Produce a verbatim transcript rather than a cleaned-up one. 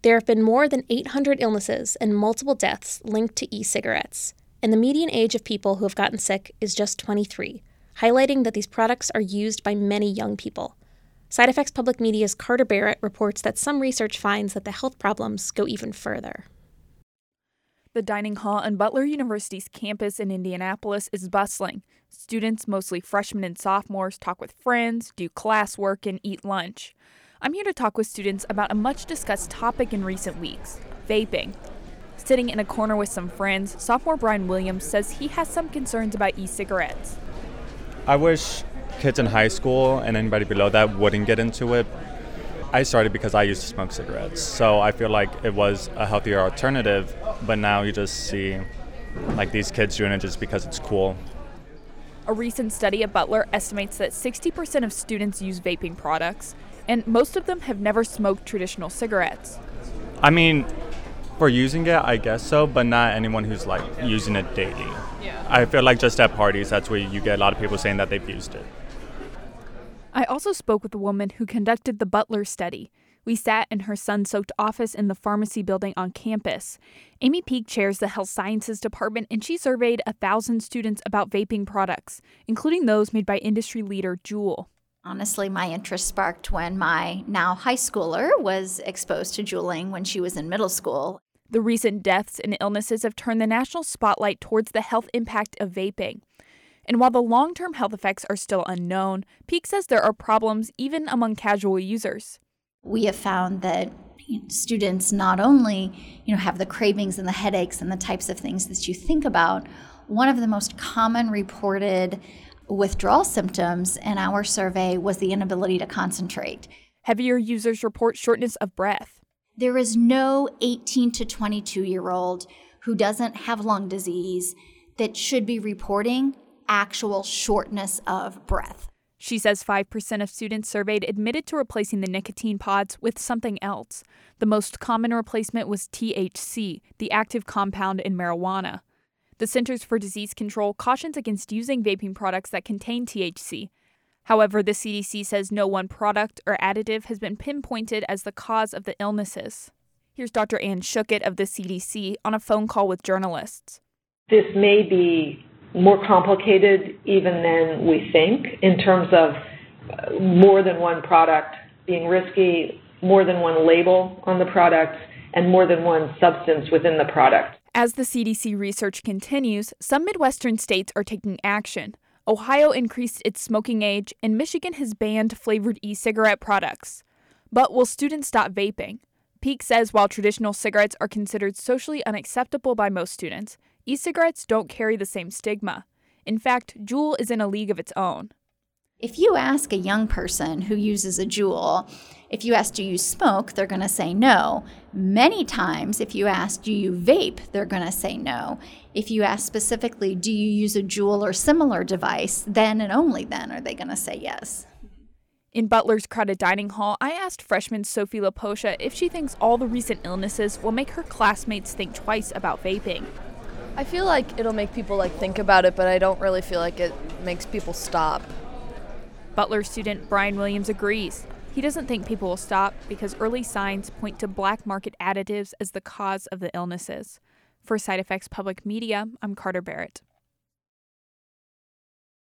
There have been more than eight hundred illnesses and multiple deaths linked to e-cigarettes, and the median age of people who have gotten sick is just twenty-three, highlighting that these products are used by many young people. SideFX Public Media's Carter Barrett reports that some research finds that the health problems go even further. The dining hall on Butler University's campus in Indianapolis is bustling. Students, mostly freshmen and sophomores, talk with friends, do classwork, and eat lunch. I'm here to talk with students about a much-discussed topic in recent weeks, vaping. Sitting in a corner with some friends, sophomore Brian Williams says he has some concerns about e-cigarettes. I wish kids in high school and anybody below that wouldn't get into it. I started because I used to smoke cigarettes, so I feel like it was a healthier alternative, but now you just see like these kids doing it just because it's cool. A recent study at Butler estimates that sixty percent of students use vaping products, and most of them have never smoked traditional cigarettes. I mean, for using it, I guess so, but not anyone who's like using it daily. Yeah. I feel like just at parties, that's where you get a lot of people saying that they've used it. I also spoke with a woman who conducted the Butler study. We sat in her sun-soaked office in the pharmacy building on campus. Amy Peak chairs the health sciences department, and she surveyed one thousand students about vaping products, including those made by industry leader Juul. Honestly, my interest sparked when my now high schooler was exposed to juuling when she was in middle school. The recent deaths and illnesses have turned the national spotlight towards the health impact of vaping. And while the long-term health effects are still unknown, Peak says there are problems even among casual users. We have found that students not only, you know, have the cravings and the headaches and the types of things that you think about. One of the most common reported withdrawal symptoms in our survey was the inability to concentrate. Heavier users report shortness of breath. There is no eighteen to twenty-two-year-old who doesn't have lung disease that should be reporting actual shortness of breath. She says five percent of students surveyed admitted to replacing the nicotine pods with something else. The most common replacement was T H C, the active compound in marijuana. The Centers for Disease Control cautions against using vaping products that contain T H C. However, the C D C says no one product or additive has been pinpointed as the cause of the illnesses. Here's Doctor Ann Schuchat of the C D C on a phone call with journalists. This may be more complicated even than we think in terms of more than one product being risky, more than one label on the product, and more than one substance within the product. As the C D C research continues, some Midwestern states are taking action. Ohio increased its smoking age, and Michigan has banned flavored e-cigarette products. But will students stop vaping? Peak says while traditional cigarettes are considered socially unacceptable by most students, e-cigarettes don't carry the same stigma. In fact, Juul is in a league of its own. If you ask a young person who uses a Juul, if you ask, do you smoke, they're going to say no. Many times, if you ask, do you vape, they're going to say no. If you ask specifically, do you use a Juul or similar device, then and only then are they going to say yes. In Butler's crowded dining hall, I asked freshman Sophie Laposha if she thinks all the recent illnesses will make her classmates think twice about vaping. I feel like it'll make people like think about it, but I don't really feel like it makes people stop. Butler student Brian Williams agrees. He doesn't think people will stop because early signs point to black market additives as the cause of the illnesses. For SideFX Public Media, I'm Carter Barrett.